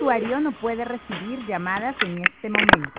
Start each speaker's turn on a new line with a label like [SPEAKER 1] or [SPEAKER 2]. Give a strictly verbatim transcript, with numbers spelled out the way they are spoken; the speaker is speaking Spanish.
[SPEAKER 1] usuario no puede recibir llamadas en este momento.